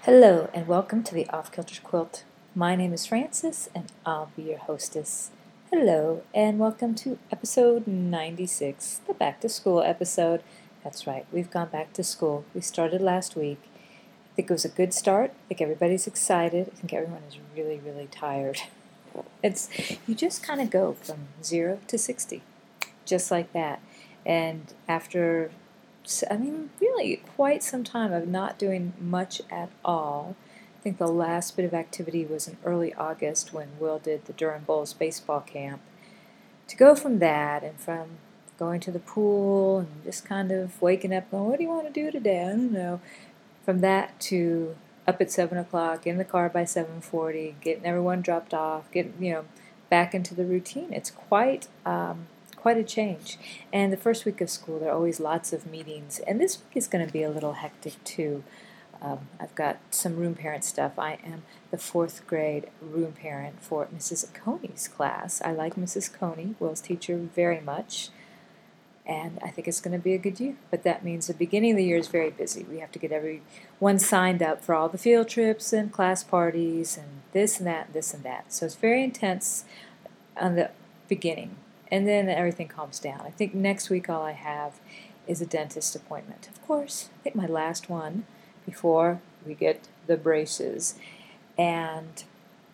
Hello and welcome to the Off Kilter Quilt. My name is Frances and I'll be your hostess. Hello and welcome to episode 96, the back to school episode. That's right, we've gone back to school. We started last week. I think it was a good start. I think everybody's excited. I think everyone is really, really tired. You just kind of go from 0 to 60, just like that. And after really quite some time of not doing much at all. I think the last bit of activity was in early August when Will did the Durham Bulls baseball camp. To go from that and from going to the pool and just kind of waking up going, what do you want to do today? I don't know. From that to up at 7 o'clock, in the car by 7:40, getting everyone dropped off, getting back into the routine. It's quite a change. And the first week of school, there are always lots of meetings. And this week is going to be a little hectic, too. I've got some room parent stuff. I am the 4th grade room parent for Mrs. Coney's class. I like Mrs. Coney, Will's teacher, very much. And I think it's going to be a good year. But that means the beginning of the year is very busy. We have to get everyone signed up for all the field trips and class parties and this and that and this and that. So it's very intense on the beginning. And then everything calms down. I think next week all I have is a dentist appointment. Of course, I think my last one before we get the braces. And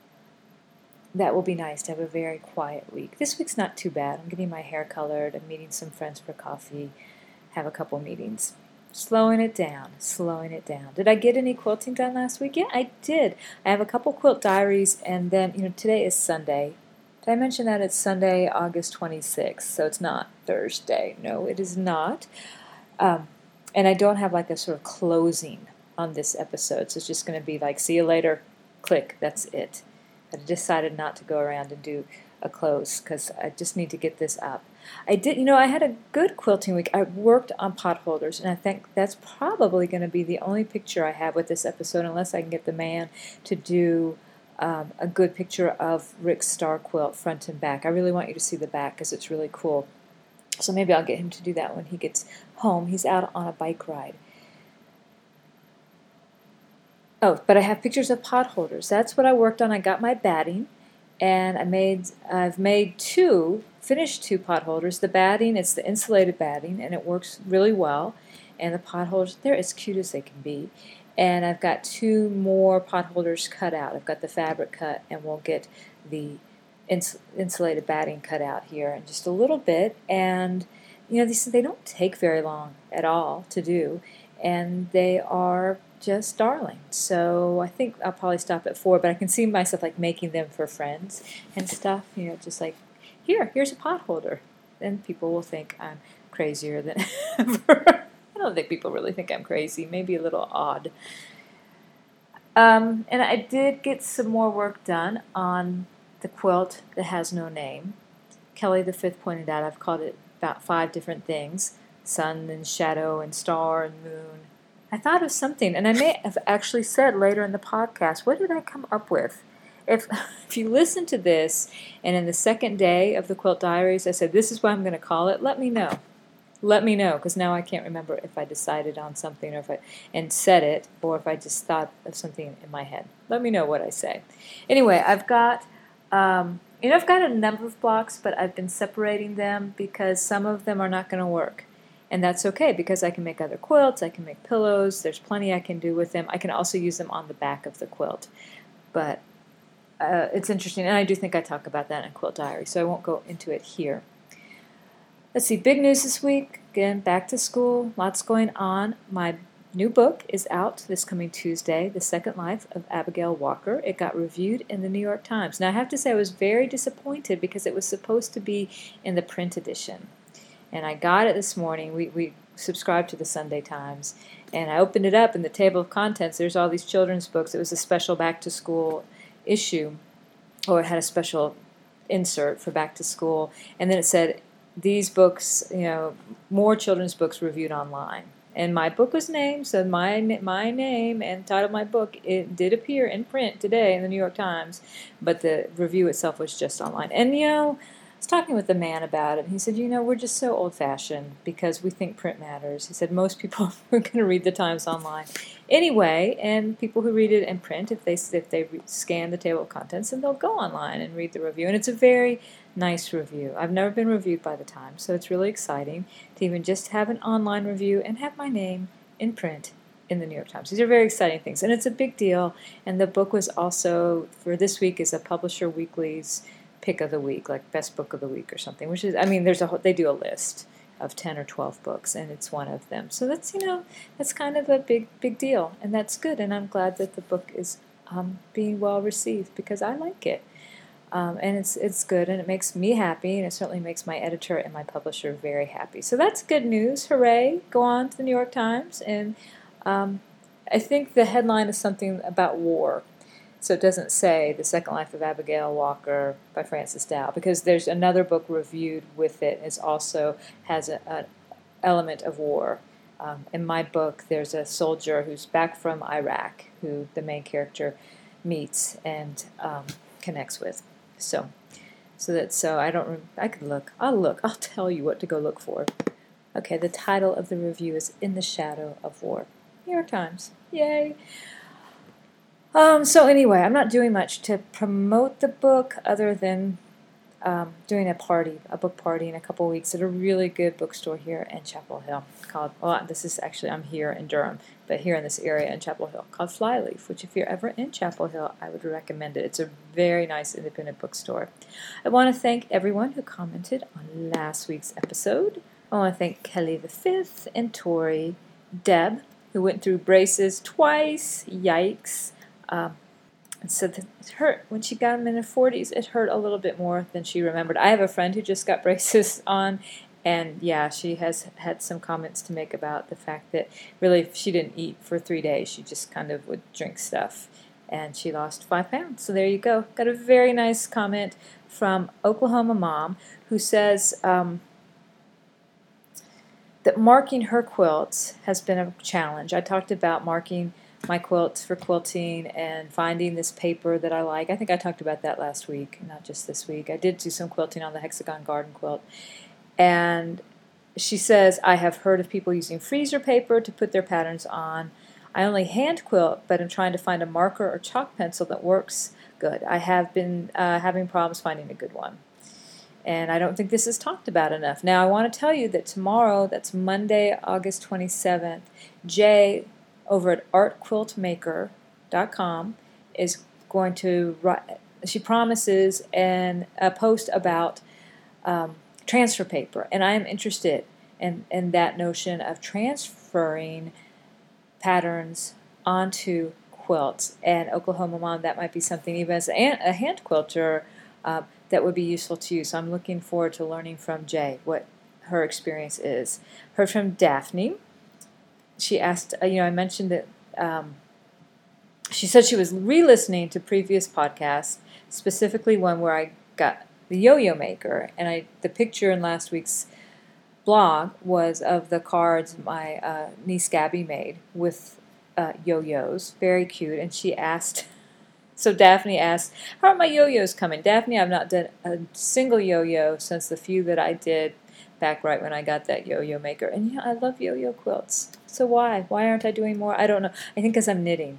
that will be nice to have a very quiet week. This week's not too bad. I'm getting my hair colored. I'm meeting some friends for coffee. Have a couple meetings. Slowing it down. Did I get any quilting done last week? Yeah, I did. I have a couple quilt diaries, and then, today is Sunday. Did I mention that it's Sunday, August 26th, so it's not Thursday? No, it is not. And I don't have like a sort of closing on this episode, so it's just going to be like, see you later, click, that's it. I decided not to go around and do a close because I just need to get this up. I had a good quilting week. I worked on pot holders, and I think that's probably going to be the only picture I have with this episode, unless I can get the man to do a good picture of Rick's star quilt front and back. I really want you to see the back because it's really cool. So maybe I'll get him to do that when he gets home. He's out on a bike ride. Oh, but I have pictures of pot holders. That's what I worked on. I got my batting, and I've finished two pot holders. The batting, it's the insulated batting, and it works really well. And the pot holders, they're as cute as they can be. And I've got 2 more pot holders cut out. I've got the fabric cut, and we'll get the insulated batting cut out here in just a little bit. And they don't take very long at all to do, and they are just darling. So I think I'll probably stop at 4, but I can see myself like making them for friends and stuff. Just like here's a pot holder. Then people will think I'm crazier than ever. I don't think people really think I'm crazy, maybe a little odd. And I did get some more work done on the quilt that has no name. Kelly the Fifth pointed out I've called it about 5 different things: sun and shadow and star and moon. I thought of something, and I may have actually said later in the podcast, what did I come up with? If you listen to this, and in the second day of the Quilt Diaries I said, this is what I'm going to call it, let me know. Let me know, because now I can't remember if I decided on something and said it, or if I just thought of something in my head. Let me know what I say. Anyway, I've got a number of blocks, but I've been separating them because some of them are not going to work. And that's okay, because I can make other quilts, I can make pillows, there's plenty I can do with them. I can also use them on the back of the quilt. But it's interesting, and I do think I talk about that in a Quilt Diary, so I won't go into it here. Let's see, big news this week. Again, back to school, lots going on. My new book is out this coming Tuesday, The Second Life of Abigail Walker. It got reviewed in the New York Times. Now, I have to say I was very disappointed because it was supposed to be in the print edition. And I got it this morning. We subscribed to the Sunday Times. And I opened it up, in the table of contents, there's all these children's books. It was a special back-to-school issue, or it had a special insert for back to school. And then it said, these books, more children's books reviewed online. And my book was named, so my name and title of my book, it did appear in print today in the New York Times, but the review itself was just online. And, I was talking with the man about it, and he said, we're just so old-fashioned because we think print matters. He said most people are going to read the Times online. anyway, and people who read it in print, if they scan the table of contents, then they'll go online and read the review. And it's a very nice review. I've never been reviewed by the Times, so it's really exciting to even just have an online review and have my name in print in the New York Times. These are very exciting things, and it's a big deal. And the book was also, for this week, is a Publisher Weekly's pick of the week, like best book of the week or something, which is, I mean, they do a list of 10 or 12 books, and it's one of them. So that's, that's kind of a big deal, and that's good, and I'm glad that the book is being well received, because I like it. And it's good, and it makes me happy, and it certainly makes my editor and my publisher very happy. So that's good news. Hooray. Go on to the New York Times. And I think the headline is something about war. So it doesn't say The Second Life of Abigail Walker by Frances Dow, because there's another book reviewed with it. It also has an element of war. In my book, there's a soldier who's back from Iraq who the main character meets and connects with. So I could look. I'll look. I'll tell you what to go look for. Okay, the title of the review is In the Shadow of War. New York Times. Yay. So anyway, I'm not doing much to promote the book other than doing a book party in a couple of weeks at a really good bookstore here in Chapel Hill I'm here in Durham, but here in this area in Chapel Hill, called Flyleaf, which if you're ever in Chapel Hill, I would recommend it. It's a very nice independent bookstore. I want to thank everyone who commented on last week's episode. I want to thank Kelly the Fifth and Tori, Deb, who went through braces twice, yikes. And said that it hurt when she got them in her 40s. It hurt a little bit more than she remembered. I have a friend who just got braces on, and yeah, she has had some comments to make about the fact that really she didn't eat for 3 days. She just kind of would drink stuff, and she lost 5 pounds. So there you go. Got a very nice comment from Oklahoma Mom who says that marking her quilts has been a challenge. I talked about marking my quilts for quilting and finding this paper that I like. I think I talked about that last week, not just this week. I did do some quilting on the Hexagon Garden quilt. And she says, I have heard of people using freezer paper to put their patterns on. I only hand quilt, but I'm trying to find a marker or chalk pencil that works good. I have been having problems finding a good one. And I don't think this is talked about enough. Now, I want to tell you that tomorrow, that's Monday, August 27th, Jay over at artquiltmaker.com is going to write, she promises, a post about transfer paper. And I am interested in that notion of transferring patterns onto quilts. And Oklahoma Mom, that might be something, even as a hand quilter, that would be useful to you. So I'm looking forward to learning from Jay what her experience is. Heard from Daphne. She asked, I mentioned that she said she was re-listening to previous podcasts, specifically one where I got the yo-yo maker, and the picture in last week's blog was of the cards my niece Gabby made with yo-yos, very cute, and she asked, so Daphne asked, how are my yo-yos coming? Daphne, I've not done a single yo-yo since the few that I did back right when I got that yo-yo maker. And I love yo-yo quilts. So why? Why aren't I doing more? I don't know. I think because I'm knitting.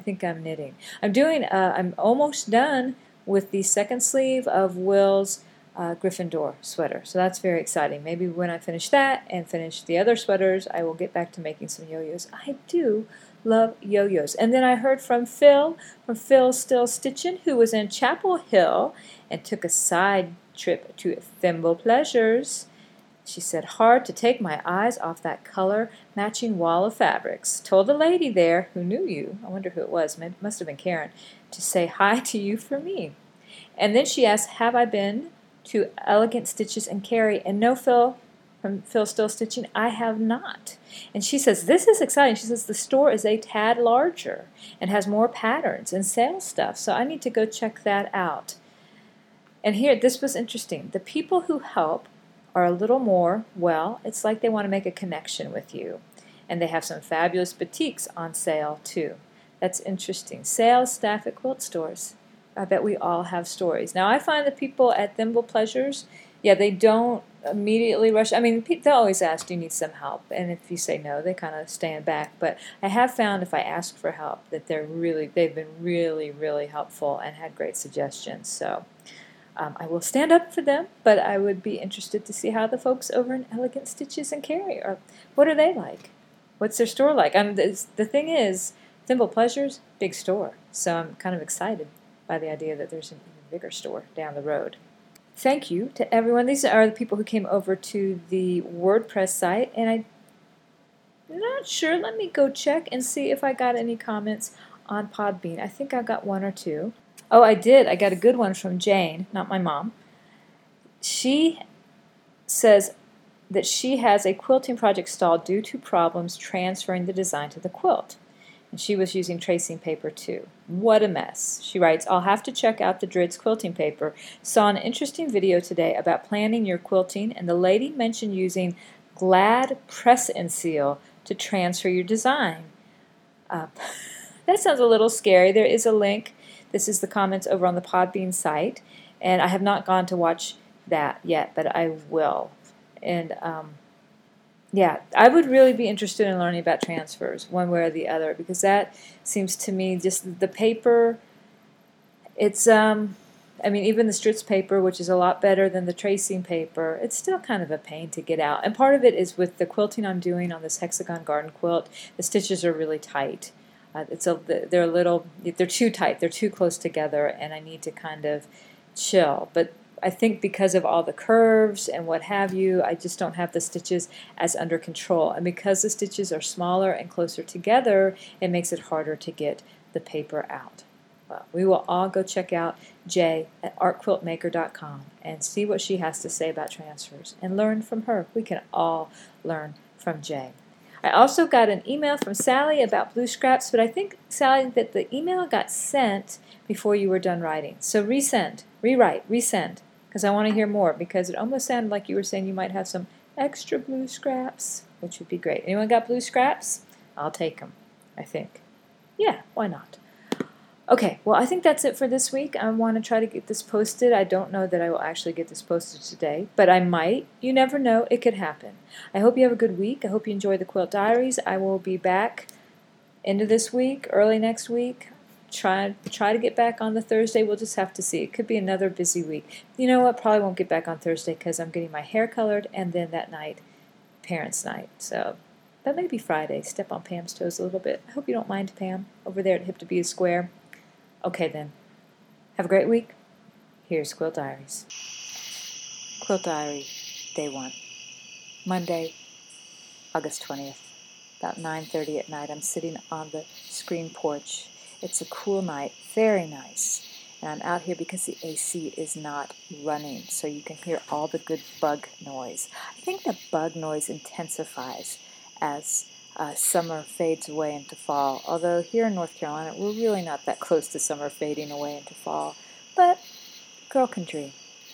I'm almost done with the second sleeve of Will's Gryffindor sweater. So that's very exciting. Maybe when I finish that and finish the other sweaters, I will get back to making some yo-yos. I do love yo-yos. And then I heard from Phil Still Stitchin', who was in Chapel Hill and took a side trip to Thimble Pleasures. She said, hard to take my eyes off that color-matching wall of fabrics. Told the lady there, who knew you, I wonder who it was, it must have been Karen, to say hi to you for me. And then she asked, have I been to Elegant Stitches and Carrie? And no, Phil, from Phil Still Stitching, I have not. And she says, this is exciting. She says, the store is a tad larger and has more patterns and sales stuff, so I need to go check that out. And here, this was interesting. The people who help are a little more, it's like they want to make a connection with you. And they have some fabulous batiks on sale, too. That's interesting. Sales staff at quilt stores. I bet we all have stories. Now, I find the people at Thimble Pleasures, they don't immediately rush. I mean, they'll always ask, do you need some help? And if you say no, they kind of stand back. But I have found if I ask for help that they've been really, really helpful and had great suggestions. So I will stand up for them, but I would be interested to see how the folks over in Elegant Stitches and Carrie are. What are they like? What's their store like? The thing is, Thimble Pleasures, big store. So I'm kind of excited by the idea that there's an even bigger store down the road. Thank you to everyone. These are the people who came over to the WordPress site, and I'm not sure. Let me go check and see if I got any comments on Podbean. I think I got one or two. Oh, I did. I got a good one from Jane, not my mom. She says that she has a quilting project stalled due to problems transferring the design to the quilt. And she was using tracing paper too. What a mess. She writes, I'll have to check out the Dritz quilting paper. Saw an interesting video today about planning your quilting, and the lady mentioned using Glad Press and Seal to transfer your design. That sounds a little scary. There is a link. This is the comments over on the Podbean site, and I have not gone to watch that yet, but I will. And yeah, I would really be interested in learning about transfers one way or the other, because that seems to me just the paper. It's I mean, even the Stritz paper, which is a lot better than the tracing paper, it's still kind of a pain to get out. And part of it is with the quilting I'm doing on this hexagon garden quilt. The stitches are really tight. They're too tight. They're too close together, and I need to kind of chill. But I think because of all the curves and what have you, I just don't have the stitches as under control. And because the stitches are smaller and closer together, it makes it harder to get the paper out. But we will all go check out Jay at artquiltmaker.com and see what she has to say about transfers and learn from her. We can all learn from Jay. I also got an email from Sally about blue scraps, but I think, Sally, that the email got sent before you were done writing. So resend, rewrite, resend, because I want to hear more, because it almost sounded like you were saying you might have some extra blue scraps, which would be great. Anyone got blue scraps? I'll take them, I think. Yeah, why not? Okay, well, I think that's it for this week. I want to try to get this posted. I don't know that I will actually get this posted today, but I might. You never know. It could happen. I hope you have a good week. I hope you enjoy the Quilt Diaries. I will be back into this week, early next week. Try to get back on the Thursday. We'll just have to see. It could be another busy week. You know what? Probably won't get back on Thursday because I'm getting my hair colored, and then that night, parents' night. So that may be Friday. Step on Pam's toes a little bit. I hope you don't mind, Pam, over there at Hip to Be a Square. Okay then. Have a great week. Here's Quilt Diaries. Quilt Diary, Day 1. Monday, August 20th. About 9:30 at night. I'm sitting on the screen porch. It's a cool night. Very nice. And I'm out here because the AC is not running, so you can hear all the good bug noise. I think the bug noise intensifies as summer fades away into fall. Although here in North Carolina, we're really not that close to summer fading away into fall. But girl can dream.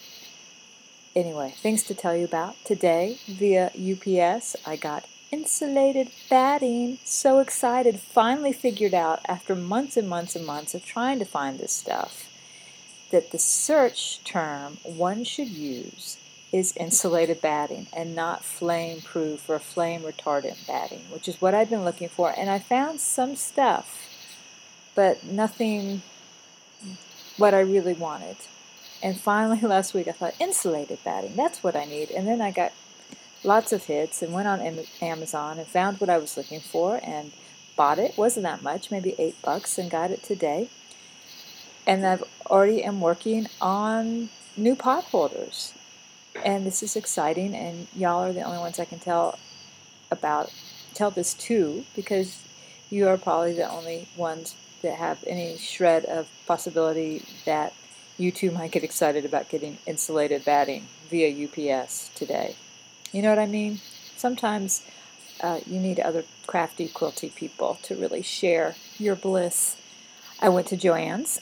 Anyway, things to tell you about. Today, via UPS, I got insulated batting. So excited. Finally figured out, after months and months and months of trying to find this stuff, that the search term one should use is insulated batting and not flame-proof or flame-retardant batting, which is what I've been looking for. And I found some stuff, but nothing what I really wanted. And finally, last week, I thought, insulated batting, that's what I need. And then I got lots of hits and went on Amazon and found what I was looking for and bought it. Wasn't that much, maybe $8, and got it today. And I've already am working on new pot holders. And this is exciting, and y'all are the only ones I can tell this to, because you are probably the only ones that have any shred of possibility that you too might get excited about getting insulated batting via UPS today. You know what I mean? Sometimes you need other crafty, quilty people to really share your bliss. I went to Joann's,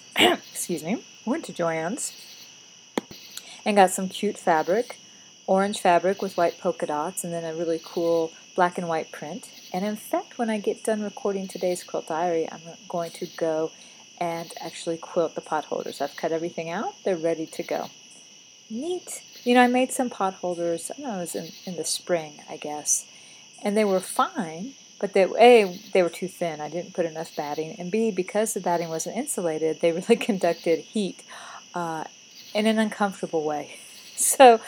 and got some cute fabric, orange fabric with white polka dots, and then a really cool black and white print. And in fact, when I get done recording today's Quilt Diary, I'm going to go and actually quilt the pot holders. I've cut everything out. They're ready to go. Neat. You know, I made some pot holders, I don't know, it was in the spring, I guess. And they were fine, but they were too thin. I didn't put enough batting. And B, because the batting wasn't insulated, they really conducted heat uh, in an uncomfortable way. So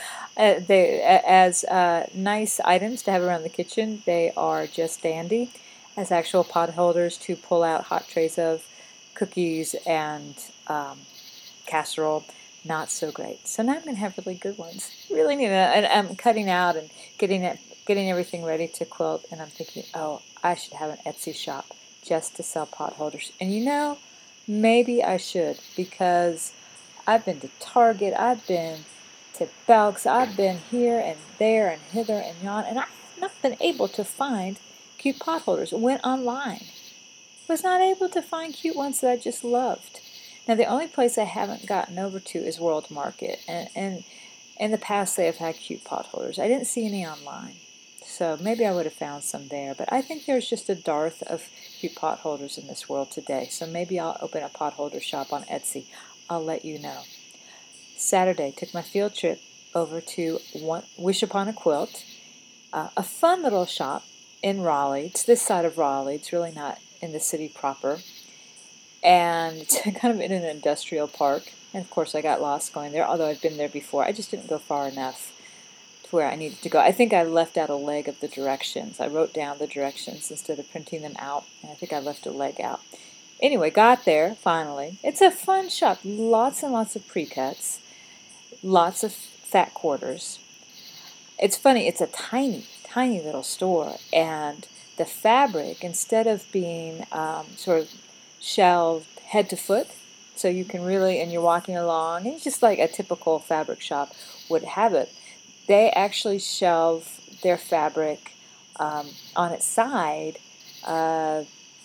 as nice items to have around the kitchen, they are just dandy. As actual pot holders to pull out hot trays of cookies and casserole, not so great. So now I'm going to have really good ones. Really need it. And I'm cutting out and getting everything ready to quilt. And I'm thinking, oh, I should have an Etsy shop just to sell pot holders. And you know, maybe I should, because I've been to Target, I've been to Belk's, I've been here and there and hither and yon, and I have not been able to find cute pot holders. Went online, was not able to find cute ones that I just loved. Now, the only place I haven't gotten over to is World Market, and in the past they have had cute pot holders. I didn't see any online, so maybe I would have found some there, but I think there's just a dearth of cute pot holders in this world today, so maybe I'll open a pot holder shop on Etsy. I'll let you know. Saturday, took my field trip over to Wish Upon a Quilt, a fun little shop in Raleigh. It's this side of Raleigh. It's really not in the city proper. And it's kind of in an industrial park. And of course, I got lost going there, although I'd been there before. I just didn't go far enough to where I needed to go. I think I left out a leg of the directions. I wrote down the directions instead of printing them out, and I think I left a leg out. Anyway, got there finally. It's a fun shop. Lots and lots of pre-cuts, lots of fat quarters. It's funny, it's a tiny, tiny little store, and the fabric, instead of being sort of shelved head to foot, so you can really, and you're walking along, and it's just like a typical fabric shop would have it, they actually shelve their fabric on its side, uh,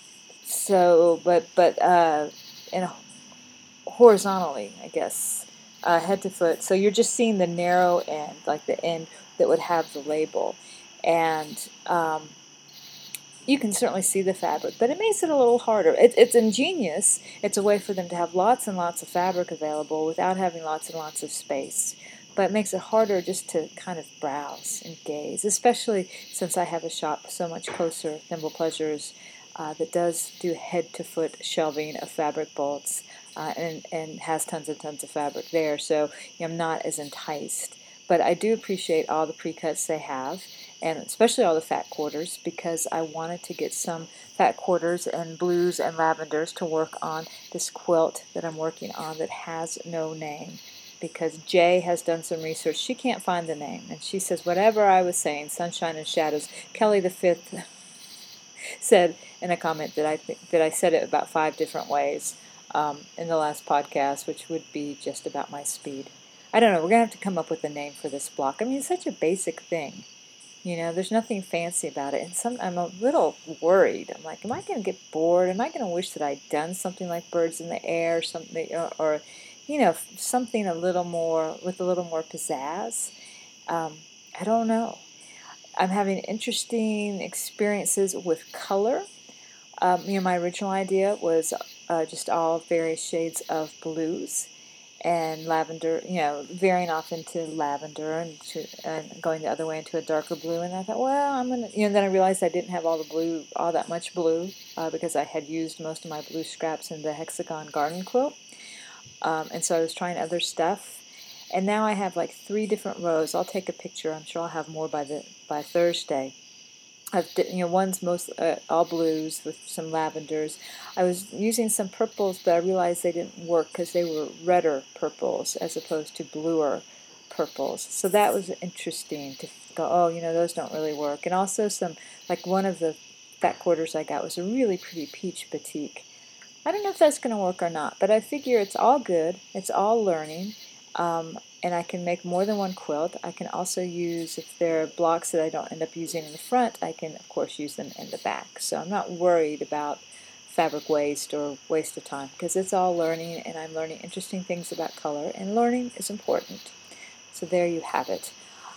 but in horizontally, I guess, head to foot. So you're just seeing the narrow end, like the end that would have the label. And you can certainly see the fabric, but it makes it a little harder. It's ingenious. It's a way for them to have lots and lots of fabric available without having lots and lots of space. But it makes it harder just to kind of browse and gaze, especially since I have a shop so much closer, Thimble Pleasures, that does do head-to-foot shelving of fabric bolts and has tons and tons of fabric there. So I'm not as enticed. But I do appreciate all the pre-cuts they have, and especially all the fat quarters, because I wanted to get some fat quarters and blues and lavenders to work on this quilt that I'm working on that has no name. Because Jay has done some research. She can't find the name. And she says, whatever I was saying, sunshine and shadows, Kelly the Fifth said in a comment that I said it about 5 different ways in the last podcast, which would be just about my speed. I don't know. We're going to have to come up with a name for this block. I mean, it's such a basic thing. You know, there's nothing fancy about it. And I'm a little worried. I'm like, am I going to get bored? Am I going to wish that I'd done something like Birds in the Air or something, or something a little more, with a little more pizzazz? I don't know. I'm having interesting experiences with color. My original idea was just all various shades of blues and lavender, veering off into lavender and going the other way into a darker blue. And I thought, well, I'm going to, then I realized I didn't have all that much blue, because I had used most of my blue scraps in the hexagon garden quilt. And so I was trying other stuff. And now I have like 3 different rows. I'll take a picture. I'm sure I'll have more by Thursday. One's most all blues with some lavenders. I was using some purples, but I realized they didn't work because they were redder purples as opposed to bluer purples. So that was interesting to go, oh, those don't really work. And also like one of the fat quarters I got was a really pretty peach batik. I don't know if that's going to work or not, but I figure it's all good. It's all learning. And I can make more than one quilt. I can also use, if there are blocks that I don't end up using in the front, I can, of course, use them in the back. So I'm not worried about fabric waste or waste of time, because it's all learning, and I'm learning interesting things about color, and learning is important. So there you have it.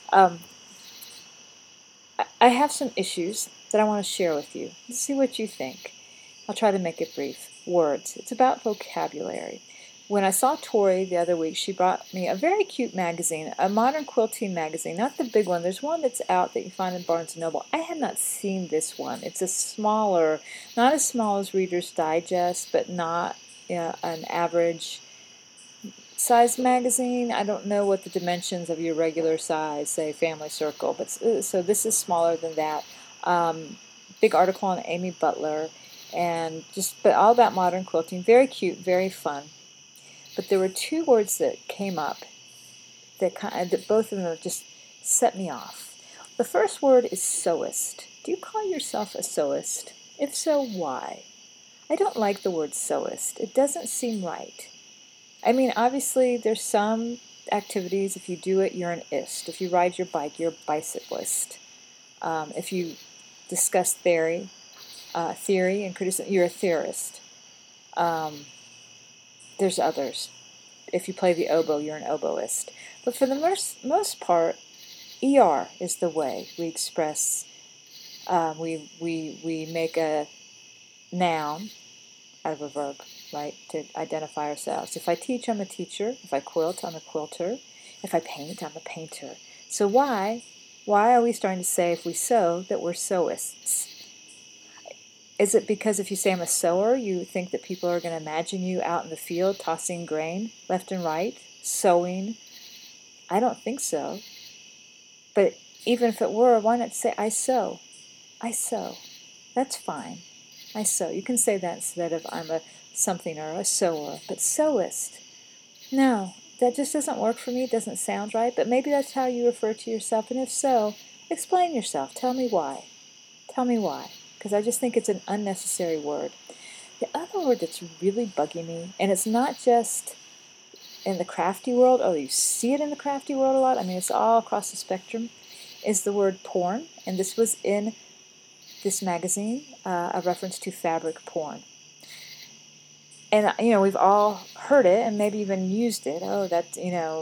I have some issues that I want to share with you. Let's see what you think. I'll try to make it brief. Words. It's about vocabulary. when I saw Tori the other week, she brought me a very cute magazine, a modern quilting magazine, not the big one. There's one that's out that you find in Barnes & Noble. I had not seen this one. It's a smaller, not as small as Reader's Digest, but not an average size magazine. I don't know what the dimensions of your regular size, say Family Circle, but so this is smaller than that. Big article on Amy Butler, and but all about modern quilting. Very cute, very fun. But there were two words that came up that both of them just set me off. The first word is sewist. Do you call yourself a sewist? If so, why? I don't like the word sewist. It doesn't seem right. I mean, obviously, there's some activities, if you do it, you're an ist. If you ride your bike, you're a bicyclist. If you discuss theory and criticism, you're a theorist. There's others. If you play the oboe, you're an oboist. But for the most part, ER is the way we express, we make a noun out of a verb, right, to identify ourselves. If I teach, I'm a teacher. If I quilt, I'm a quilter. If I paint, I'm a painter. So why are we starting to say, if we sew, that we're sewists? Is it because if you say I'm a sewer, you think that people are going to imagine you out in the field tossing grain left and right, sewing? I don't think so. But even if it were, why not say I sew? I sew. That's fine. I sew. You can say that instead of I'm a something or a sewer. But sewist, no, that just doesn't work for me. It doesn't sound right. But maybe that's how you refer to yourself. And if so, explain yourself. Tell me why. Tell me why. Because I just think it's an unnecessary word. The other word that's really bugging me, and it's not just in the crafty world, although you see it in the crafty world a lot, I mean, it's all across the spectrum, is the word porn. And this was in this magazine, a reference to fabric porn. And, we've all heard it and maybe even used it. Oh, that's,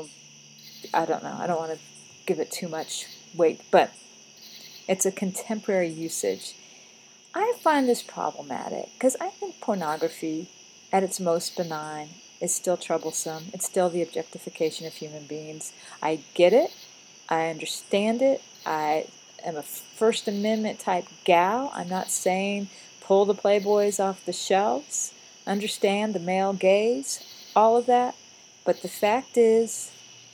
I don't know. I don't want to give it too much weight, but it's a contemporary usage. I find this problematic because I think pornography, at its most benign, is still troublesome. It's still the objectification of human beings. I get it. I understand it. I am a First Amendment type gal. I'm not saying pull the Playboys off the shelves, understand the male gaze, all of that. But the fact is,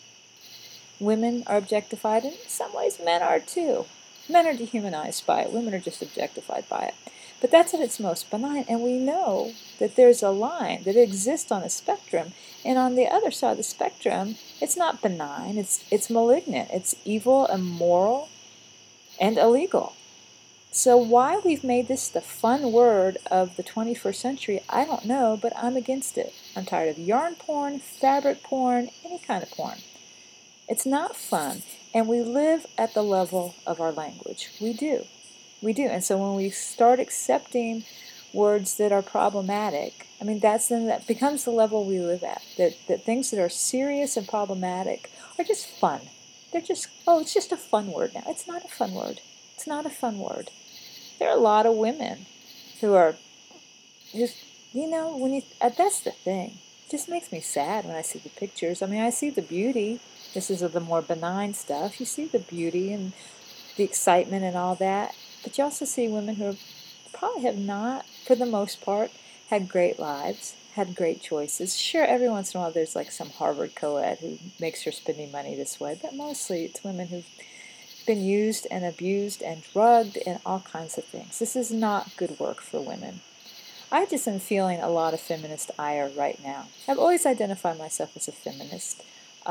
women are objectified, and in some ways men are too. Men are dehumanized by it. Women are just objectified by it. But that's at its most benign, and we know that there's a line that exists on a spectrum, and on the other side of the spectrum, it's not benign, it's malignant, it's evil, immoral, and illegal. So why we've made this the fun word of the 21st century, I don't know, but I'm against it. I'm tired of yarn porn, fabric porn, any kind of porn. It's not fun, and we live at the level of our language. We do. We do. And so when we start accepting words that are problematic, I mean, that becomes the level we live at. That things that are serious and problematic are just fun. They're just, it's just a fun word now. It's not a fun word. It's not a fun word. There are a lot of women who are just, that's the thing. It just makes me sad when I see the pictures. I mean, I see the beauty. This is the more benign stuff. You see the beauty and the excitement and all that. But you also see women who probably have not, for the most part, had great lives, had great choices. Sure, every once in a while there's like some Harvard co-ed who makes her spending money this way, but mostly it's women who've been used and abused and drugged and all kinds of things. This is not good work for women. I just am feeling a lot of feminist ire right now. I've always identified myself as a feminist.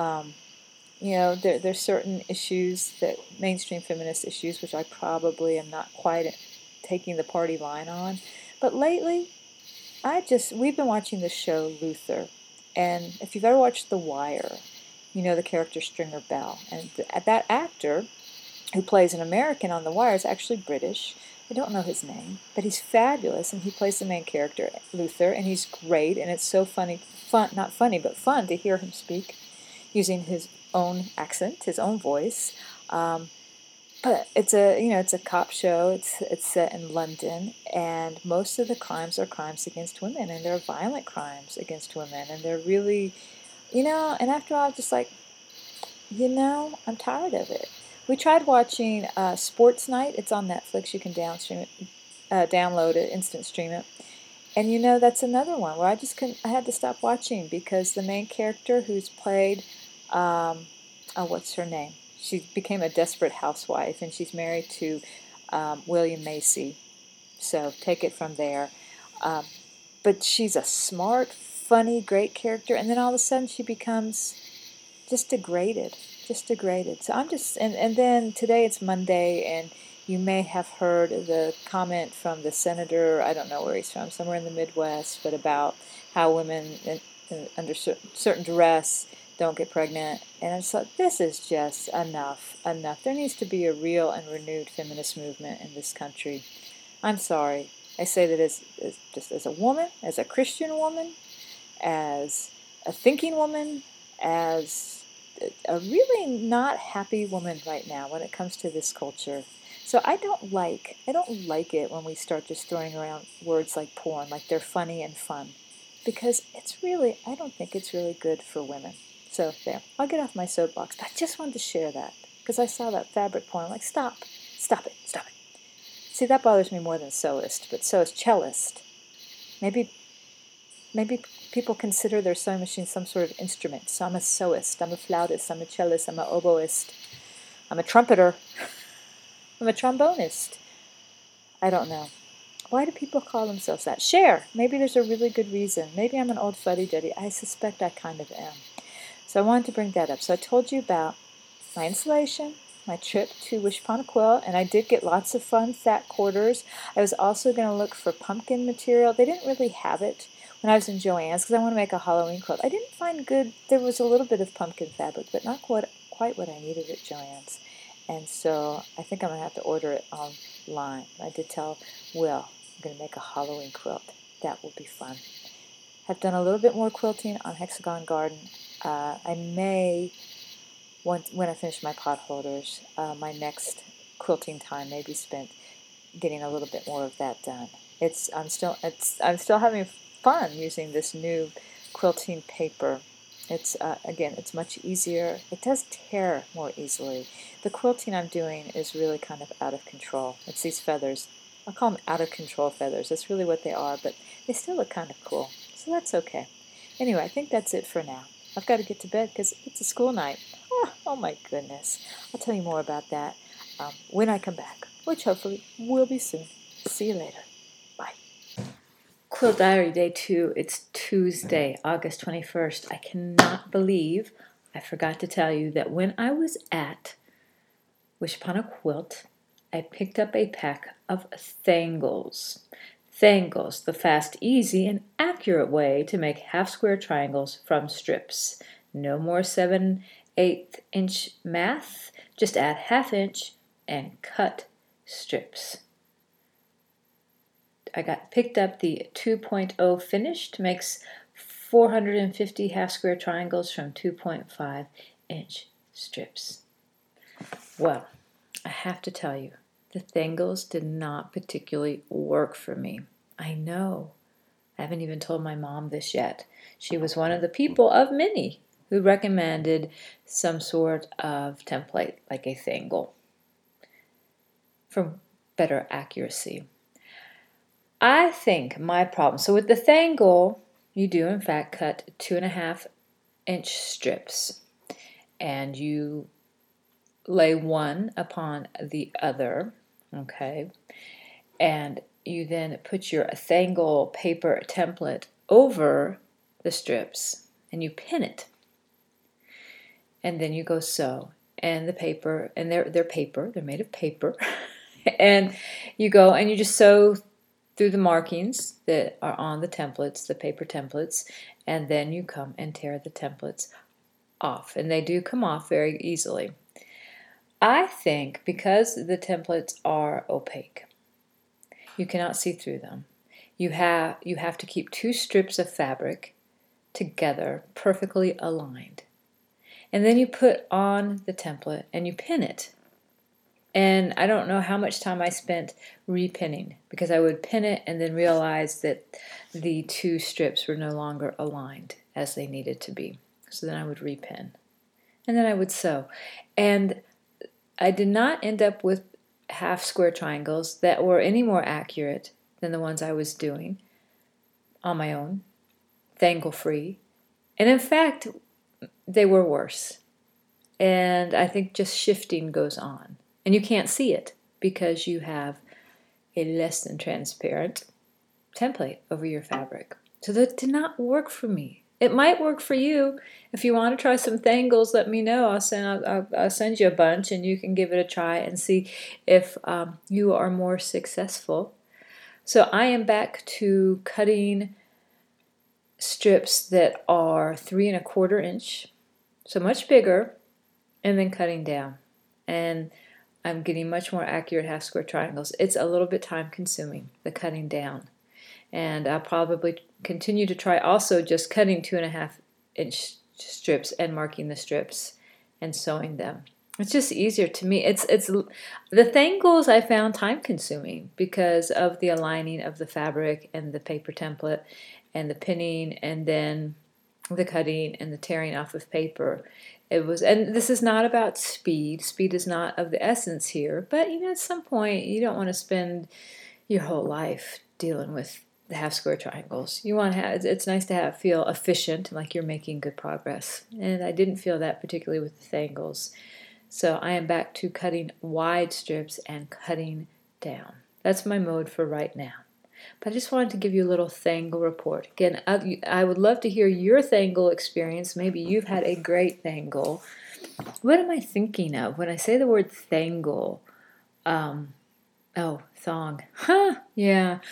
There's certain issues, that mainstream feminist issues, which I probably am not quite taking the party line on. But lately, we've been watching this show, Luther. And if you've ever watched The Wire, you know the character Stringer Bell. And that actor who plays an American on The Wire is actually British. I don't know his name, but he's fabulous, and he plays the main character, Luther, and he's great, and it's so fun to hear him speak using his own accent, his own voice. But it's a cop show. It's set in London, and most of the crimes are crimes against women, and they're violent crimes against women, and they're really, and after all, I'm just like, I'm tired of it. We tried watching Sports Night. It's on Netflix. You can download it, instant stream it. And that's another one where I just couldn't. I had to stop watching because the main character, who's played, what's her name? She became a desperate housewife, and she's married to William Macy. So take it from there. Um, but she's a smart, funny, great character, and then all of a sudden she becomes just degraded, just degraded. So I'm just, and then today it's Monday, and you may have heard the comment from the senator, I don't know where he's from, somewhere in the Midwest, but about how women under certain duress don't get pregnant. And it's like, this is just enough. There needs to be a real and renewed feminist movement in this country. I'm sorry. I say that just as a woman, as a Christian woman, as a thinking woman, as a really not happy woman right now when it comes to this culture. So I don't like it when we start just throwing around words like porn, like they're funny and fun, because I don't think it's really good for women. So there, I'll get off my soapbox. I just wanted to share that because I saw that fabric porn. I'm like, stop it. See, that bothers me more than sewist, but so is cellist. Maybe Maybe people consider their sewing machine some sort of instrument. So I'm a sewist, I'm a flautist, I'm a cellist, I'm a oboist, I'm a trumpeter, I'm a trombonist. I don't know. Why do people call themselves that? Share. Maybe there's a really good reason. Maybe I'm an old fuddy-duddy. I suspect I kind of am. So I wanted to bring that up. So I told you about my installation, my trip to Wish Upon a Quilt, and I did get lots of fun fat quarters. I was also going to look for pumpkin material. They didn't really have it when I was in Joann's because I want to make a Halloween quilt. I didn't find good. There was a little bit of pumpkin fabric, but not quite what I needed at Joann's. And so I think I'm going to have to order it online. I did tell Will I'm going to make a Halloween quilt. That will be fun. I've done a little bit more quilting on Hexagon Garden. I may, when I finish my pot holders, my next quilting time may be spent getting a little bit more of that done. I'm still having fun using this new quilting paper. It's much easier. It does tear more easily. The quilting I'm doing is really kind of out of control. It's these feathers. I'll call them out of control feathers. That's really what they are, but they still look kind of cool. So that's okay. Anyway, I think that's it for now. I've got to get to bed because it's a school night. Oh my goodness. I'll tell you more about that when I come back, which hopefully will be soon. See you later. Bye. Quilt Diary Day 2. It's Tuesday, August 21st. I cannot believe I forgot to tell you that when I was at Wish Upon a Quilt, I picked up a pack of Thangles. Thangles, the fast, easy, and accurate way to make half-square triangles from strips. No more 7/8 inch math, just add half-inch and cut strips. Picked up the 2.0 finished, makes 450 half-square triangles from 2.5 inch strips. Well, I have to tell you, the Thangles did not particularly work for me. I know. I haven't even told my mom this yet. She was one of the people of many who recommended some sort of template like a Thangle for better accuracy. I think my problem, so with the Thangle, you do in fact cut 2.5 inch strips and you lay one upon the other, okay, and you then put your Thangle paper template over the strips and you pin it, and then you go sew. And the paper, and they're made of paper, and you go and you just sew through the markings that are on the templates, the paper templates, and then you come and tear the templates off, and they do come off very easily. I think because the templates are opaque, you cannot see through them. You have to keep two strips of fabric together, perfectly aligned. And then you put on the template and you pin it. And I don't know how much time I spent repinning, because I would pin it and then realize that the two strips were no longer aligned as they needed to be. So then I would repin. And then I would sew. And I did not end up with half square triangles that were any more accurate than the ones I was doing on my own, tangle free. And in fact, they were worse. And I think just shifting goes on. And you can't see it because you have a less than transparent template over your fabric. So that did not work for me. It might work for you. If you want to try some Thangles, let me know. I'll send you a bunch and you can give it a try and see if you are more successful. So I am back to cutting strips that are 3 1/4 inch, so much bigger, and then cutting down. And I'm getting much more accurate half square triangles. It's a little bit time consuming, the cutting down. And I'll probably continue to try also just cutting 2 1/2 inch strips and marking the strips and sewing them. It's just easier to me. It's the Thangles I found time consuming because of the aligning of the fabric and the paper template and the pinning and then the cutting and the tearing off of paper. It was, and this is not about speed. Speed is not of the essence here, but at some point you don't want to spend your whole life dealing with the half square triangles. You want to have, it's nice to feel efficient, like you're making good progress. And I didn't feel that particularly with the Thangles. So I am back to cutting wide strips and cutting down. That's my mode for right now. But I just wanted to give you a little Thangle report. Again, I would love to hear your Thangle experience. Maybe you've had a great Thangle. What am I thinking of when I say the word Thangle? Oh, thong. Huh, yeah.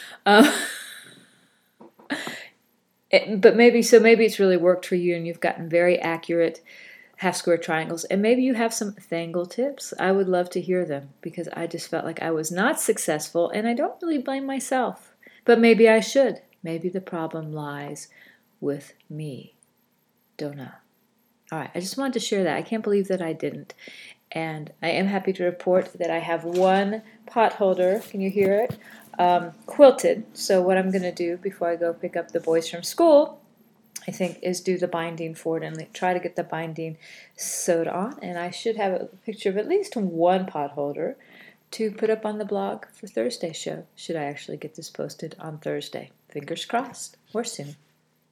But maybe it's really worked for you and you've gotten very accurate half square triangles, and maybe you have some Thangle tips. I would love to hear them because I just felt like I was not successful, and I don't really blame myself. But maybe I should. Maybe the problem lies with me. Don't know. All right, I just wanted to share that. I can't believe that I didn't. And I am happy to report that I have one pot holder. Can you hear it? Quilted. So what I'm going to do before I go pick up the boys from school, I think, is do the binding for it and try to get the binding sewed on. And I should have a picture of at least one pot holder to put up on the blog for Thursday's show, should I actually get this posted on Thursday. Fingers crossed, or soon.